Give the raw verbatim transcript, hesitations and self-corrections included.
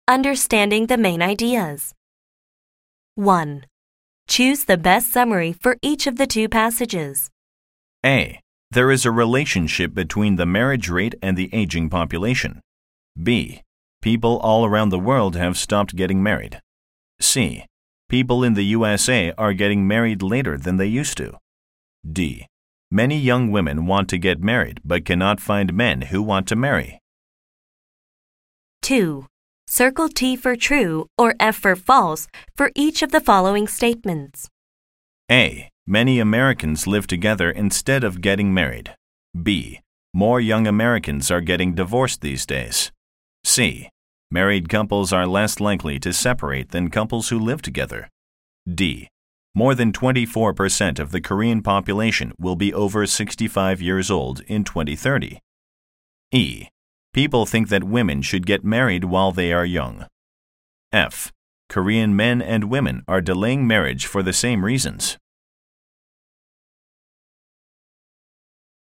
Understanding the main ideas. one. Choose the best summary for each of the two passages. A. There is a relationship between the marriage rate and the aging population. B. People all around the world have stopped getting married. C. People in the U S A are getting married later than they used to. D. Many young women want to get married but cannot find men who want to marry. two. Circle T for true or F for false for each of the following statements. A. Many Americans live together instead of getting married. B. More young Americans are getting divorced these days. C. Married couples are less likely to separate than couples who live together. D. More than twenty-four percent of the Korean population will be over sixty-five years old in twenty thirty. E. People think that women should get married while they are young. F. Korean men and women are delaying marriage for the same reasons.